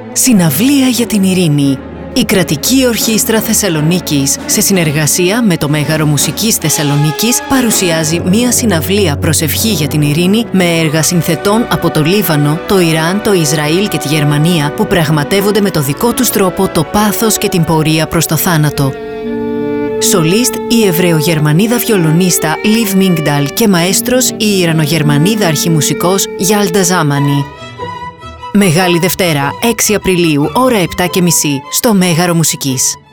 Συναυλία για την Ειρήνη. Η Κρατική Ορχήστρα Θεσσαλονίκης, σε συνεργασία με το Μέγαρο Μουσικής Θεσσαλονίκης, παρουσιάζει μία συναυλία προσευχή για την ειρήνη με έργα συνθετών από το Λίβανο, το Ιράν, το Ισραήλ και τη Γερμανία, που πραγματεύονται με το δικό τους τρόπο το πάθος και την πορεία προς το θάνατο. Σολίστ η Εβραιογερμανίδα βιολονίστα Λιβ Μίγνταλ και μαέστρος η Ιρανογερμανίδα αρχιμουσικός Γιάλντα Ζάμανη. Μεγάλη Δευτέρα, 6 Απριλίου, ώρα 7:30, στο Μέγαρο Μουσικής.